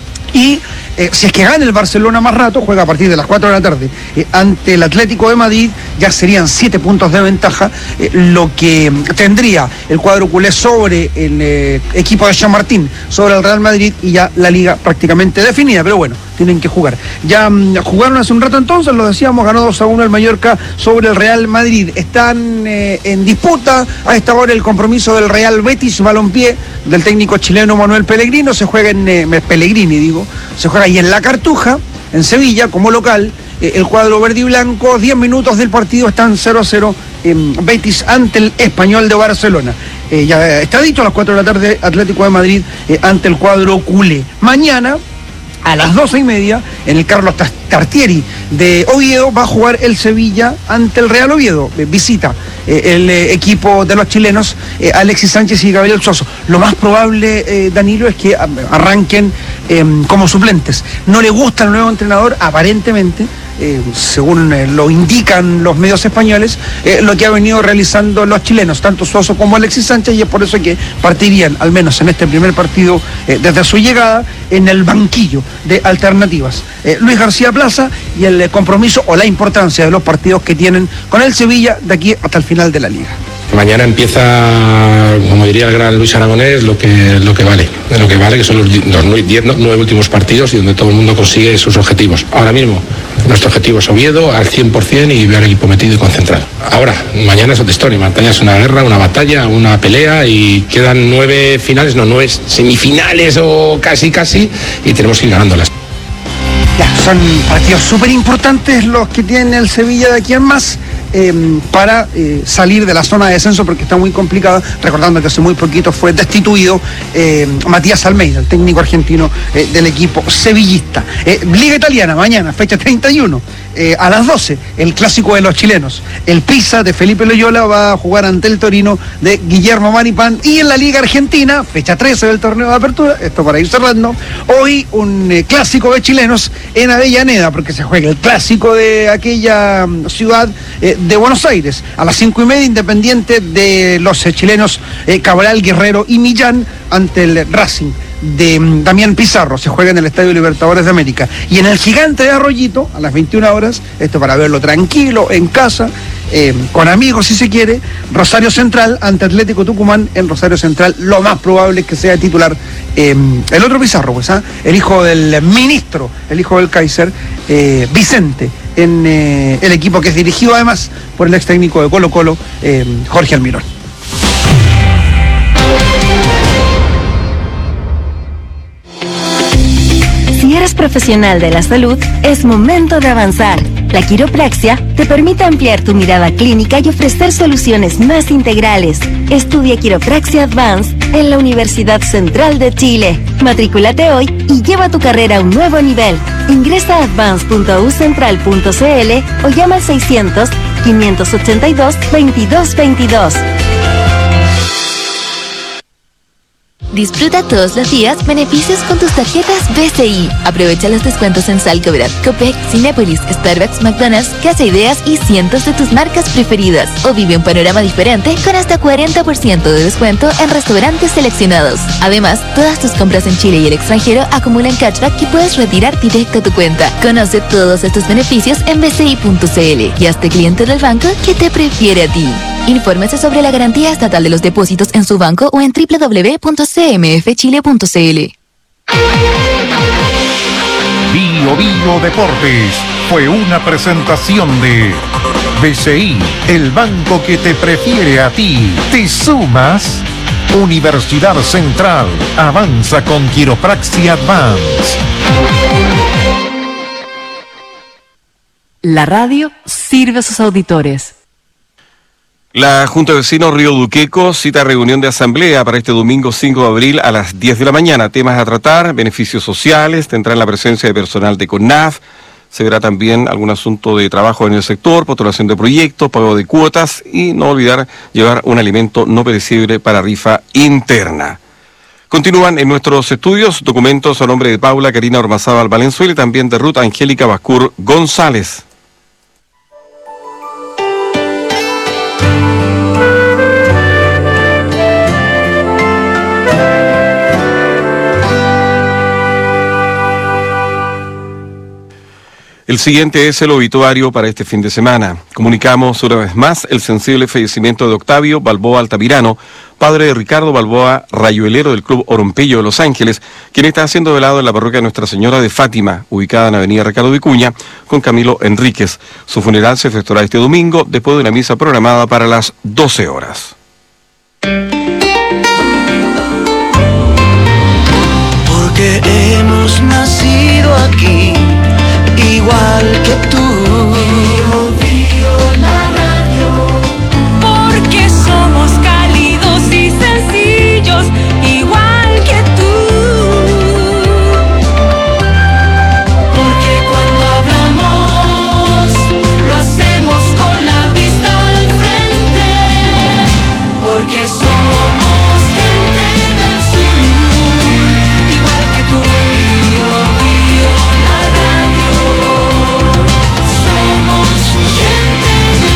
Y eh, si es que gana el Barcelona más rato, juega a partir de las cuatro de la tarde eh, ante el Atlético de Madrid, ya serían siete puntos de ventaja, eh, lo que tendría el cuadro culé sobre el eh, equipo de Chamartín, sobre el Real Madrid, y ya la liga prácticamente definida. Pero bueno, tienen que jugar. Ya um, jugaron hace un rato entonces, lo decíamos, ganó dos a uno el Mallorca sobre el Real Madrid. Están eh, en disputa a esta hora el compromiso del Real Betis Balompié, del técnico chileno Manuel Pellegrino. Se juega en eh, Pellegrini, digo, se juega ahí en La Cartuja, en Sevilla, como local. Eh, el cuadro verde y blanco, diez minutos del partido, están cero a cero en Betis ante el Español de Barcelona. Eh, ya está dicho, a las cuatro de la tarde, Atlético de Madrid eh, ante el cuadro culé. Mañana, a las doce y media, en el Carlos Tartieri de Oviedo, va a jugar el Sevilla ante el Real Oviedo. Eh, visita eh, el eh, equipo de los chilenos, eh, Alexis Sánchez y Gabriel Suazo. Lo más probable, eh, Danilo, es que a, arranquen eh, como suplentes. No le gusta al nuevo entrenador, aparentemente, eh, según eh, lo indican los medios españoles, eh, lo que ha venido realizando los chilenos, tanto Suazo como Alexis Sánchez, y es por eso que partirían, al menos en este primer partido, eh, desde su llegada, en el banquillo de alternativas. Eh, Luis García Plaza, y el eh, compromiso o la importancia de los partidos que tienen con el Sevilla de aquí hasta el final de la liga. Mañana empieza, como diría el gran Luis Aragonés, lo que, lo que vale. Lo que vale, que son los diez, nueve últimos partidos y donde todo el mundo consigue sus objetivos. Ahora mismo, nuestro objetivo es Oviedo al cien por ciento y ver al equipo metido y concentrado. Ahora, mañana es otra historia. Mañana es una guerra, una batalla, una pelea, y quedan nueve finales, no, nueve semifinales o casi, casi, y tenemos que ir ganándolas. Ya, son partidos súper importantes los que tiene el Sevilla de aquí en más. Eh, para eh, salir de la zona de descenso, porque está muy complicada, recordando que hace muy poquito fue destituido eh, Matías Almeida, el técnico argentino eh, del equipo sevillista. Eh, Liga Italiana, mañana, fecha treinta y uno, eh, a las doce, el clásico de los chilenos. El Pisa de Felipe Loyola va a jugar ante el Torino de Guillermo Maripán. Y en la Liga Argentina, fecha trece del torneo de apertura, esto para ir cerrando, hoy un eh, clásico de chilenos en Avellaneda, porque se juega el clásico de aquella um, ciudad eh, de Buenos Aires. A las cinco y media, Independiente de los eh, chilenos eh, Cabral, Guerrero y Millán ante el Racing de um, Damián Pizarro. Se juega en el Estadio Libertadores de América. Y en el Gigante de Arroyito, a las veintiuna horas, esto para verlo tranquilo, en casa, eh, con amigos si se quiere, Rosario Central ante Atlético Tucumán. En Rosario Central lo más probable es que sea titular eh, el otro Pizarro, pues, ¿ah? el hijo del ministro, el hijo del Kaiser, eh, Vicente, en eh, el equipo que es dirigido además por el ex técnico de Colo Colo, eh, Jorge Almirón. Si eres profesional de la salud, es momento de avanzar. La quiropraxia te permite ampliar tu mirada clínica y ofrecer soluciones más integrales. Estudia Quiropraxia Advanced en la Universidad Central de Chile. Matrículate hoy y lleva tu carrera a un nuevo nivel. Ingresa a advance punto u central punto c l o llama al seiscientos, quinientos ochenta y dos, veintidós veintidós. Disfruta todos los días beneficios con tus tarjetas B C I. Aprovecha los descuentos en Salcobrat, Copec, Cinépolis, Starbucks, McDonald's, Casa Ideas y cientos de tus marcas preferidas. O vive un panorama diferente con hasta cuarenta por ciento de descuento en restaurantes seleccionados. Además, todas tus compras en Chile y el extranjero acumulan cashback que puedes retirar directo a tu cuenta. Conoce todos estos beneficios en b c i punto c l y hazte cliente del banco que te prefiere a ti. Infórmese sobre la garantía estatal de los depósitos en su banco o en w w w punto c m f chile punto c l. Bio Bio Deportes fue una presentación de B C I, el banco que te prefiere a ti. ¿Te sumas? Universidad Central, avanza con Quiropraxia Advance. La radio sirve a sus auditores. La Junta de Vecinos Río Duqueco cita reunión de asamblea para este domingo cinco de abril a las diez de la mañana. Temas a tratar, beneficios sociales, tendrán la presencia de personal de CONAF, Se verá también algún asunto de trabajo en el sector, postulación de proyectos, pago de cuotas y no olvidar llevar un alimento no perecible para rifa interna. Continúan en nuestros estudios documentos a nombre de Paula Karina Ormazábal Valenzuela y también de Ruth Angélica Bascur González. El siguiente es el obituario para este fin de semana. Comunicamos una vez más el sensible fallecimiento de Octavio Balboa Altamirano, padre de Ricardo Balboa, rayuelero del Club Orompello de Los Ángeles, quien está siendo velado en la parroquia Nuestra Señora de Fátima, ubicada en Avenida Ricardo Vicuña, con Camilo Enríquez. Su funeral se efectuará este domingo, después de una misa programada para las doce horas. Porque hemos nacido aquí, igual que tú. Bio, bio, la radio. Porque somos cálidos y sencillos, igual que tú. Porque cuando hablamos, lo hacemos con la vista al frente. Porque somos gente del sur, igual que tú. Bio, bio, la radio. Somos gente del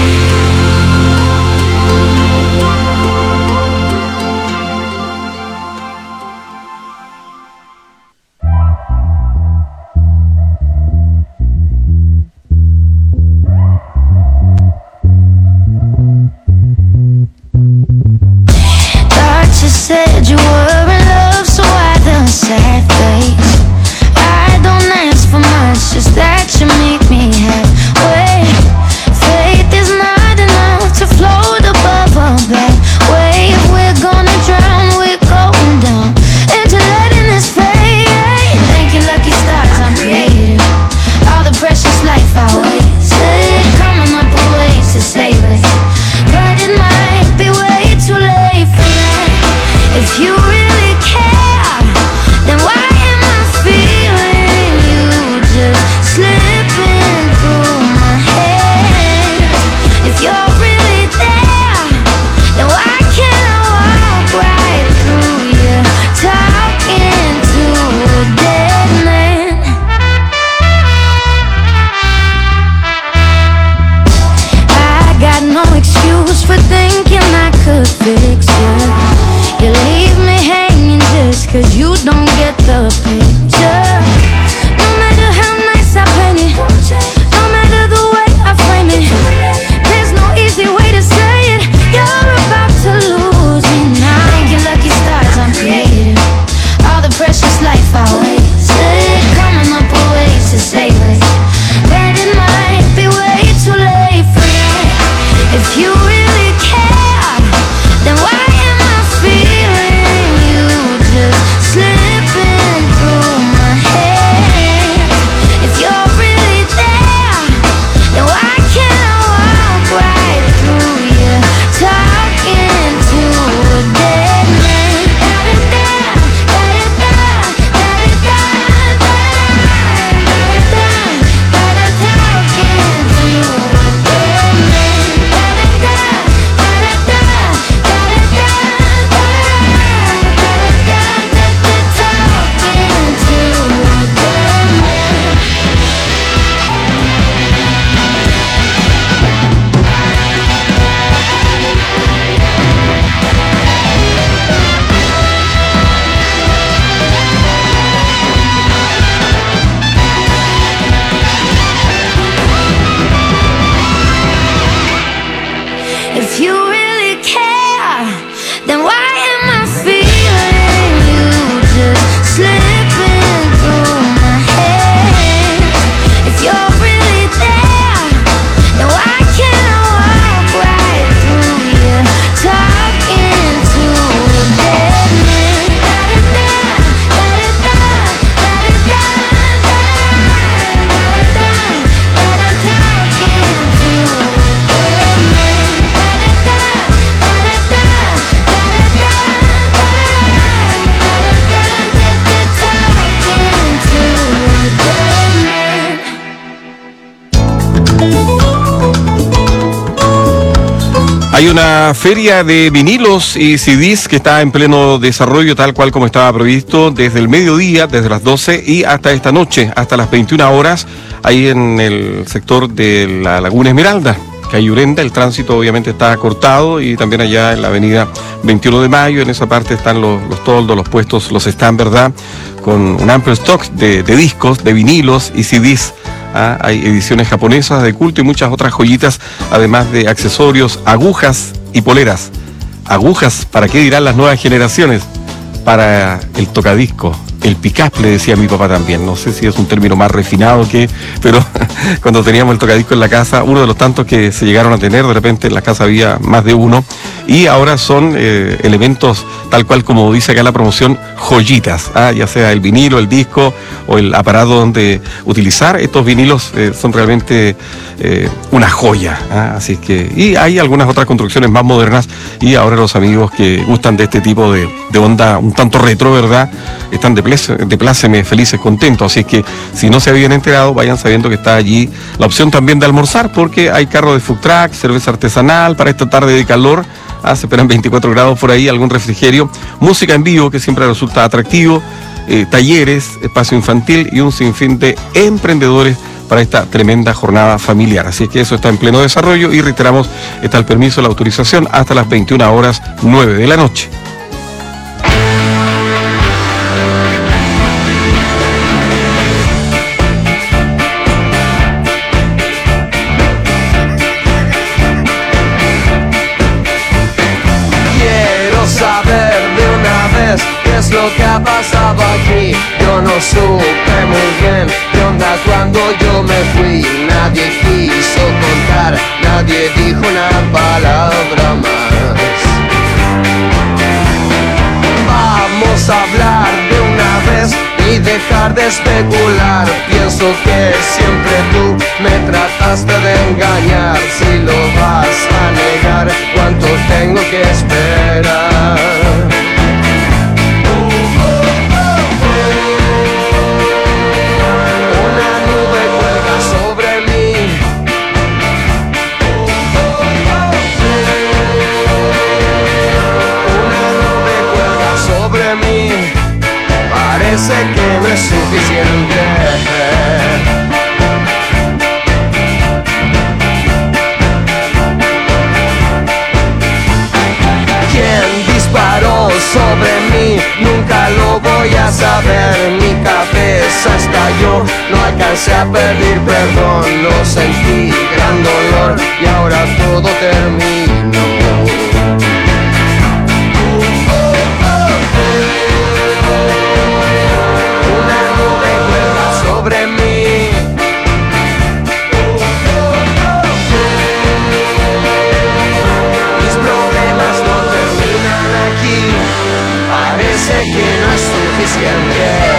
Thought you said you were in love, so why the sad face? I don't ask for much, just that you make me halfway. Faith is not enough to float above a bad wave. We're gonna drown, we're going down into letting this fade. Thank you, lucky stars, I'm creative. All the precious life I wasted, coming up with ways to save it. But it might be way too late for that. If you really care, then why am I feeling you just slipping through my hands? If you're really there, then why can't I walk right through you, talking to a dead man? I got no excuse for thinking I could fix you. You leave me hanging just cause you don't get the picture. No matter how nice I paint it, no matter the way I frame it, there's no easy way to say it. You're about to lose me now. Thank you, lucky stars, I'm creative. All the precious life I wasted, coming up with ways to save it. But it might be way too late for that. If you really care, then why am I feeling you just slipping through my hands? If you're really there, then why can't I walk right through you, talking to a dead man? If you really care, then why am I feeling you just slipping through my hands? If you're really there, then why can't I walk right through you, talking to a dead man? Talking to a dead man. Hay una feria de vinilos y C Ds que está en pleno desarrollo, tal cual como estaba previsto, desde el mediodía, desde las doce y hasta esta noche, hasta las veintiuna horas, ahí en el sector de la Laguna Esmeralda, Cayurenda. El tránsito obviamente está cortado, y también allá en la avenida veintiuno de mayo, en esa parte están los, los toldos, los puestos, los stands, ¿verdad? Con un amplio stock de, de discos, de vinilos y C Ds. Ah, hay ediciones japonesas de culto y muchas otras joyitas, además de accesorios, agujas y poleras. Agujas, ¿para qué dirán las nuevas generaciones? Para el tocadisco, el pick-up, le decía mi papá también. No sé si es un término más refinado que, pero cuando teníamos el tocadisco en la casa, uno de los tantos que se llegaron a tener, de repente en la casa había más de uno, y ahora son eh, elementos, tal cual como dice acá la promoción, joyitas, ¿ah? Ya sea el vinilo, el disco o el aparato donde utilizar. Estos vinilos eh, son realmente eh, una joya, ¿ah? Así que, y hay algunas otras construcciones más modernas, y ahora los amigos que gustan de este tipo de, de onda un tanto retro, ¿verdad? Están de, pláceme, de pláceme, felices, contentos. Así es que si no se habían enterado, vayan sabiendo que está allí la opción también de almorzar, porque hay carro de food truck, cerveza artesanal para esta tarde de calor. Ah, se esperan veinticuatro grados por ahí, algún refrigerio, música en vivo que siempre resulta atractivo, eh, talleres, espacio infantil y un sinfín de emprendedores para esta tremenda jornada familiar. Así es que eso está en pleno desarrollo, y reiteramos, está el permiso, la autorización hasta las veintiuna horas nueve de la noche. Es lo que ha pasado aquí. Yo no supe muy bien qué onda cuando yo me fui. Nadie quiso contar, nadie dijo una palabra más. Vamos a hablar de una vez y dejar de especular. Pienso que siempre tú me trataste de engañar. Si lo vas a negar, ¿cuánto tengo que esperar? Parece que no es suficiente. ¿Quién disparó sobre mí? Nunca lo voy a saber. Mi cabeza estalló, no alcancé a pedir perdón. Lo sentí, gran dolor, y ahora todo terminó. Que no es suficiente.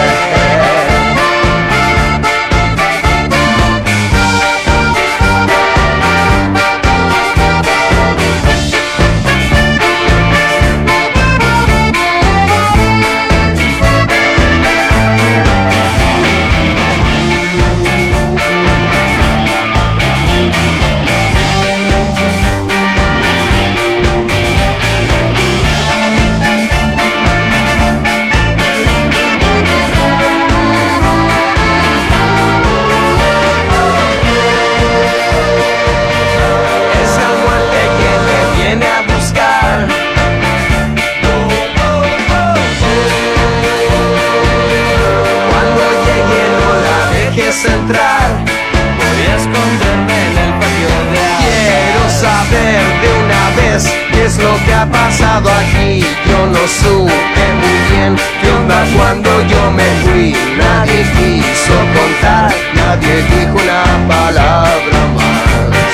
Entrar, voy a esconderme en el patio de atrás. Quiero saber de una vez qué es lo que ha pasado aquí. Yo no supe muy bien qué onda cuando yo me fui. Nadie quiso contar, nadie dijo una palabra más.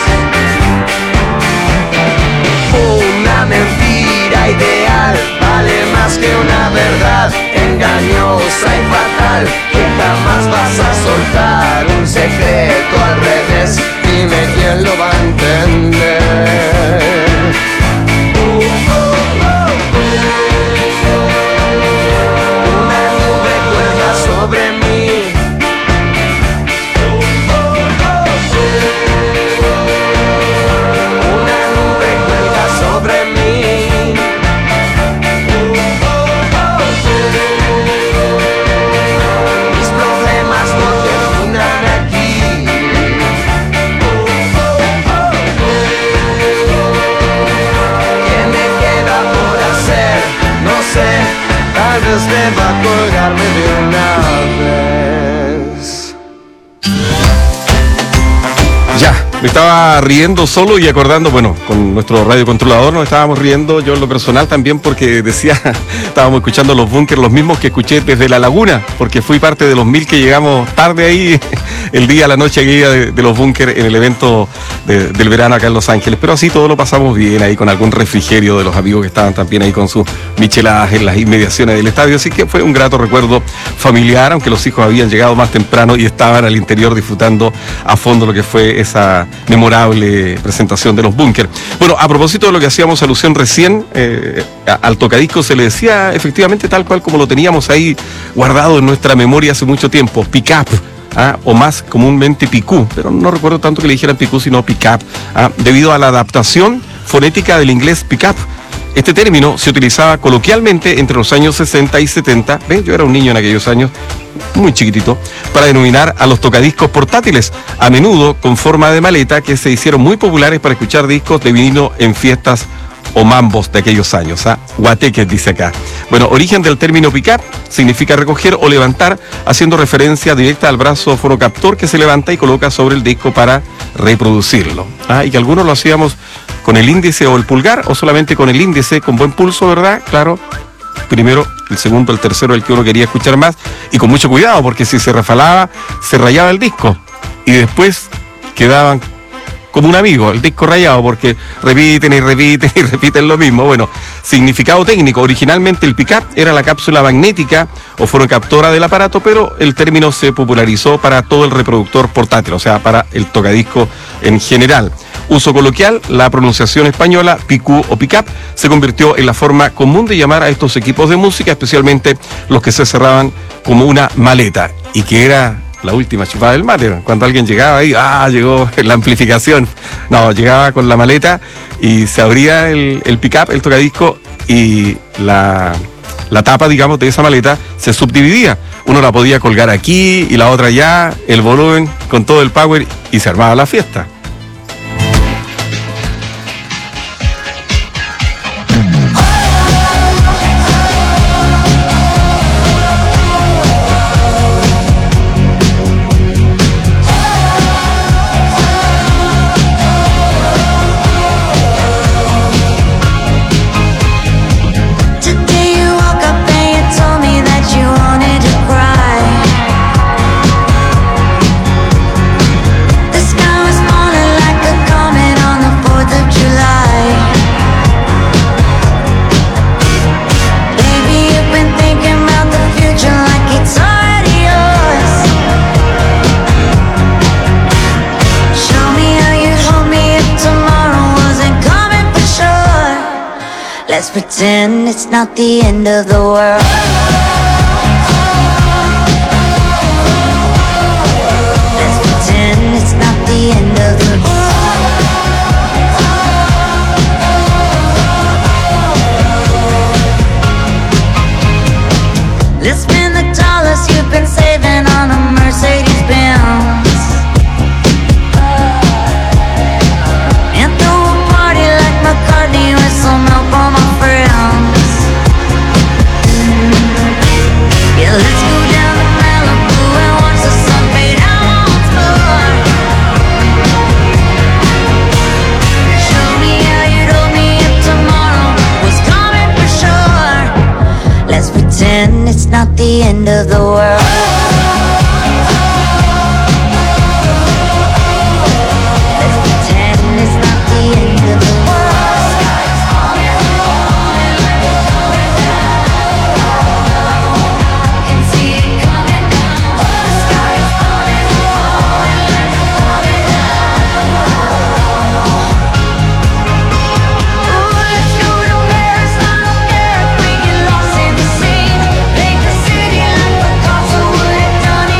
Una mentira ideal vale más que una verdad engañosa y fatal, que jamás vas a soltar. Un secreto al revés, dime quién lo va a entender. Una nube cuelga sobre mí. Una nube cuelga sobre mí. vez deba colgarme de una vez. Ya, me estaba riendo solo y acordando, bueno, con nuestro radiocontrolador nos estábamos riendo, yo en lo personal también, porque decía, estábamos escuchando los bunkers, los mismos que escuché desde La Laguna, porque fui parte de los mil que llegamos tarde ahí, el día, la noche guía de, de los bunkers en el evento de, del verano acá en Los Ángeles, pero así todo lo pasamos bien ahí con algún refrigerio de los amigos que estaban también ahí con sus micheladas en las inmediaciones del estadio, así que fue un grato recuerdo familiar, aunque los hijos habían llegado más temprano y estaban al interior disfrutando a fondo lo que fue esa memorable presentación de los bunkers. Bueno, a propósito de lo que hacíamos alusión recién, eh, al tocadisco se le decía efectivamente tal cual como lo teníamos ahí guardado en nuestra memoria hace mucho tiempo, pick-up. ¿Ah? O más comúnmente picú, pero no recuerdo tanto que le dijeran picú, sino pick-up, ¿ah? Debido a la adaptación fonética del inglés pick-up. Este término se utilizaba coloquialmente entre los años sesenta y setenta, ¿ves? Yo era un niño en aquellos años, muy chiquitito, para denominar a los tocadiscos portátiles, a menudo con forma de maleta, que se hicieron muy populares para escuchar discos de vinilo en fiestas o mambos de aquellos años, ¿ah? Guateques dice acá. Bueno, origen del término pick-up significa recoger o levantar, haciendo referencia directa al brazo fonocaptor que se levanta y coloca sobre el disco para reproducirlo. ¿Ah? Y que algunos lo hacíamos con el índice o el pulgar, o solamente con el índice, con buen pulso, ¿verdad? Claro, primero, el segundo, el tercero, el que uno quería escuchar más, y con mucho cuidado, porque si se refalaba, se rayaba el disco, y después quedaban como un amigo, el disco rayado, porque repiten y repiten y repiten lo mismo. Bueno, significado técnico, originalmente el pick-up era la cápsula magnética o fonocaptora del aparato, pero el término se popularizó para todo el reproductor portátil, o sea, para el tocadisco en general. Uso coloquial, la pronunciación española, picú o pick-up, se convirtió en la forma común de llamar a estos equipos de música, especialmente los que se cerraban como una maleta, y que era la última chupada del mate, cuando alguien llegaba ahí, ah, llegó la amplificación. No, llegaba con la maleta y se abría el, el pick-up, el tocadisco, y la, la tapa, digamos, de esa maleta se subdividía. Uno la podía colgar aquí y la otra allá, el volumen con todo el power, y se armaba la fiesta. Let's pretend it's not the end of the world. Let's pretend it's not the end of the world. Let's spend the dollars you've been saving on a Mercedes Benz. Some help for my friends. Yeah, let's go down to Malibu and watch the sun fade out once more. Show me how you told me if tomorrow was coming for sure. Let's pretend it's not the end of the world. Done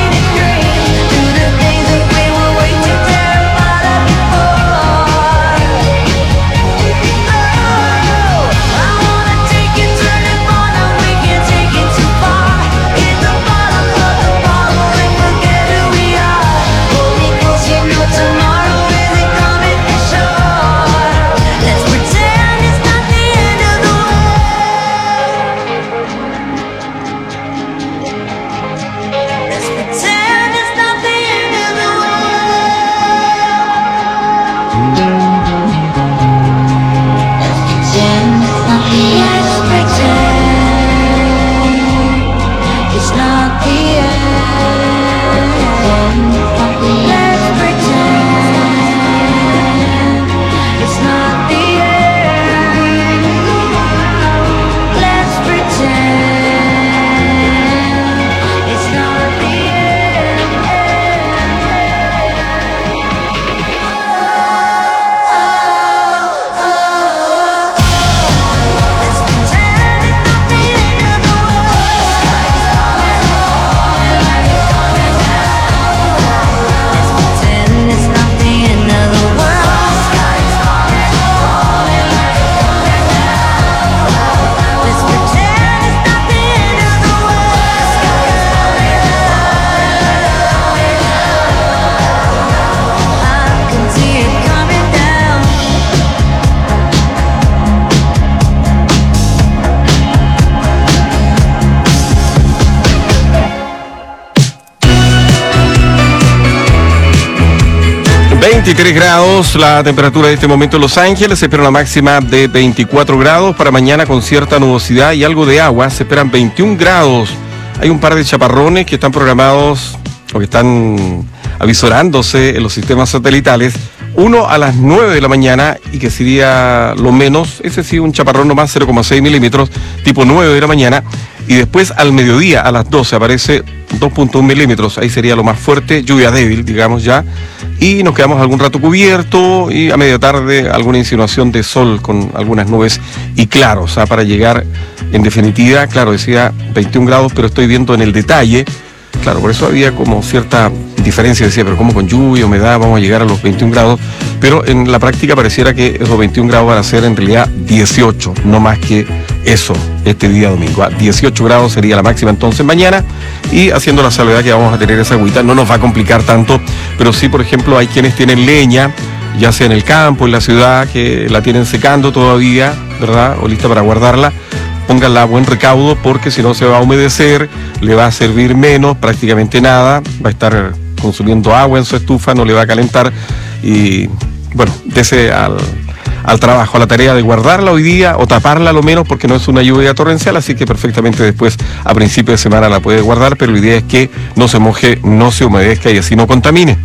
veintitrés grados la temperatura de este momento en Los Ángeles. Se espera una máxima de veinticuatro grados. Para mañana con cierta nubosidad y algo de agua se esperan veintiún grados. Hay un par de chaparrones que están programados o que están avisorándose en los sistemas satelitales. Uno a las nueve de la mañana y que sería lo menos, ese sí, un chaparrón nomás, cero coma seis milímetros, tipo nueve de la mañana. Y después al mediodía, a las doce, aparece dos punto uno milímetros, ahí sería lo más fuerte, lluvia débil, digamos ya. Y nos quedamos algún rato cubierto y a media tarde alguna insinuación de sol con algunas nubes y claros, o sea, para llegar en definitiva, claro, decía veintiún grados, pero estoy viendo en el detalle. Claro, por eso había como cierta diferencia, decía, pero como con lluvia, humedad, vamos a llegar a los veintiún grados, pero en la práctica pareciera que esos veintiún grados van a ser en realidad dieciocho, no más que eso, este día domingo. dieciocho grados sería la máxima entonces mañana, y haciendo la salvedad que vamos a tener esa agüita, no nos va a complicar tanto, pero sí, por ejemplo, hay quienes tienen leña, ya sea en el campo, en la ciudad, que la tienen secando todavía, ¿verdad? O lista para guardarla. Pónganla a buen recaudo porque si no se va a humedecer, le va a servir menos, prácticamente nada, va a estar consumiendo agua en su estufa, no le va a calentar y bueno, dese al, al trabajo, a la tarea de guardarla hoy día o taparla a lo menos porque no es una lluvia torrencial, así que perfectamente después a principio de semana la puede guardar, pero la idea es que no se moje, no se humedezca y así no contamine.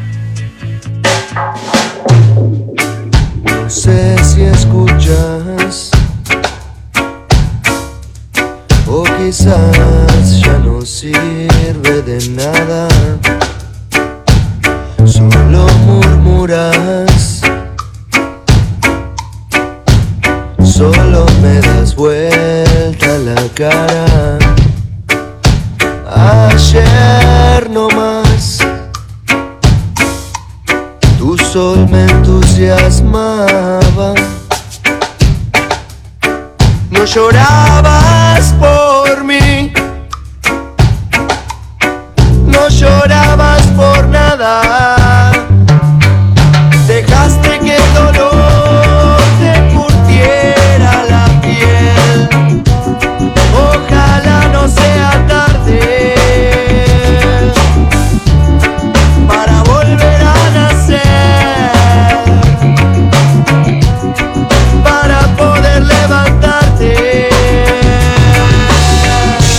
No sé si escuchas o quizás ya no sirve de nada, solo murmuras, solo me das vuelta la cara. Ayer no más, tu sol me entusiasmaba. No llorabas por mí, no llorabas por nada. Dejaste que el dolor te curtiera la piel. Ojalá no sea tarde para volver a nacer, para poder levantarte.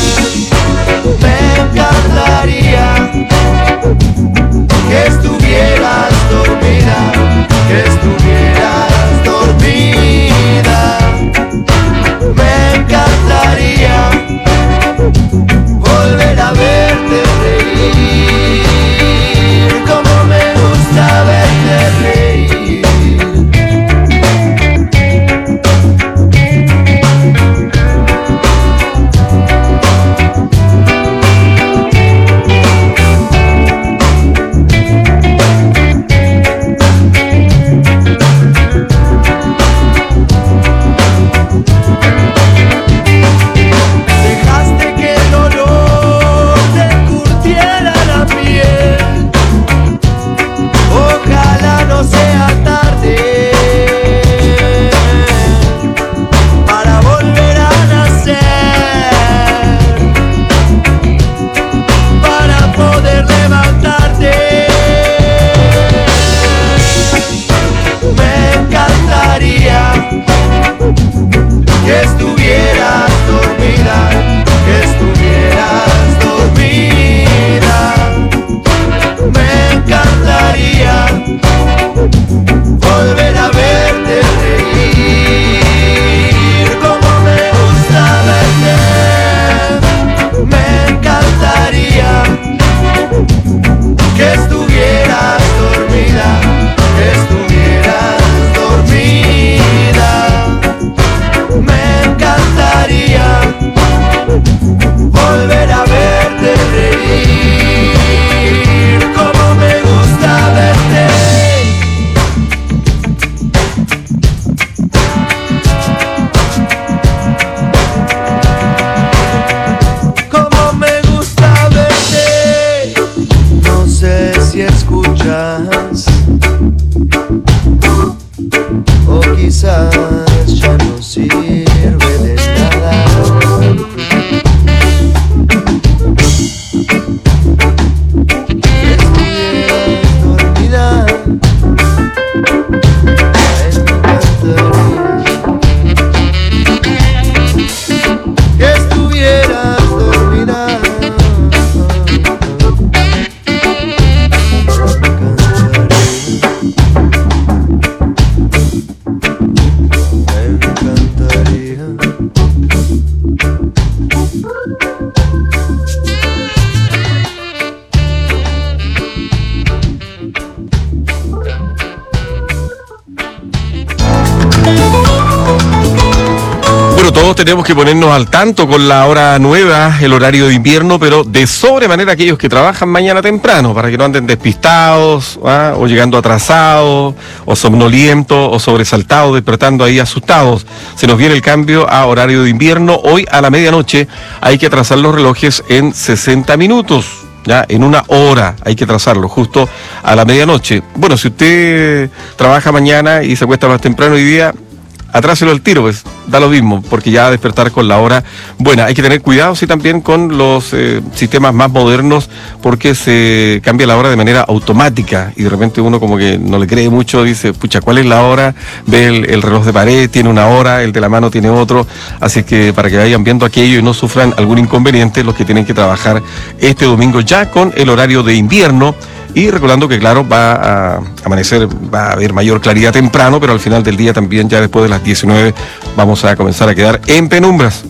tenemos que ponernos al tanto con la hora nueva, el horario de invierno, pero de sobremanera aquellos que trabajan mañana temprano, para que no anden despistados, ¿ah? O llegando atrasados, o somnolientos, o sobresaltados, despertando ahí asustados. Se nos viene el cambio a horario de invierno. Hoy a la medianoche hay que atrasar los relojes en sesenta minutos. Ya, en una hora hay que trazarlo, justo a la medianoche. Bueno, si usted trabaja mañana y se acuesta más temprano hoy día, atráselo al tiro, pues da lo mismo, porque ya va a despertar con la hora buena. Hay que tener cuidado, sí, también con los eh, sistemas más modernos, porque se cambia la hora de manera automática y de repente uno como que no le cree mucho, dice, pucha, ¿cuál es la hora? Ve el, el reloj de pared, tiene una hora, el de la mano tiene otro, así que para que vayan viendo aquello y no sufran algún inconveniente, los que tienen que trabajar este domingo ya con el horario de invierno. Y recordando que, claro, va a amanecer, va a haber mayor claridad temprano, pero al final del día también, ya después de las diecinueve, vamos a comenzar a quedar en penumbras.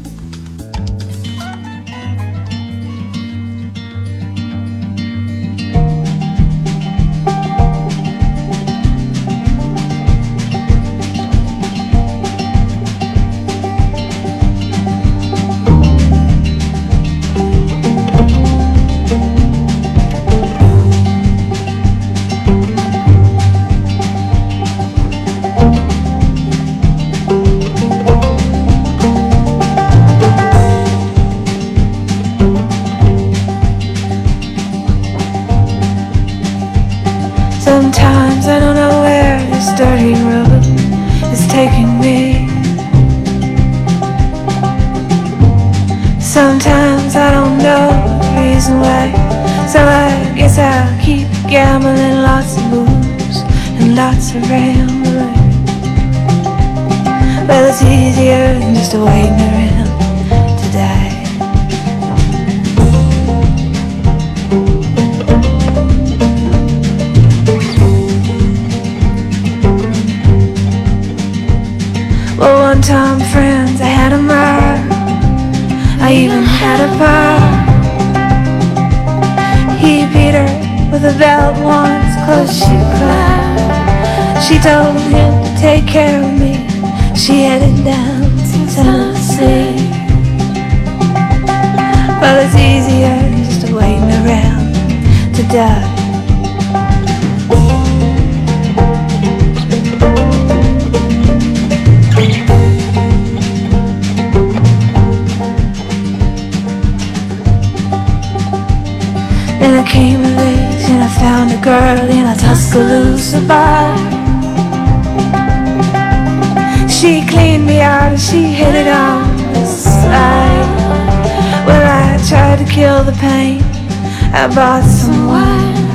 Sometimes I don't know where this dirty road is taking me. Sometimes I don't know the reason why, so I guess I'll keep gambling, lots of moves and lots of rambling. Well, it's easier than just waiting around to die. Well, one time, friends, I had a mar, I even had a bar. He beat her with a belt once, close she cried. She told him to take care of me. She headed down to Tennessee. Well, it's easier than just waiting around to die. Then I came of age and I found a girl in a Tuscaloosa bar. She cleaned me out and she hit it on the side. Well, I tried to kill the pain. I bought some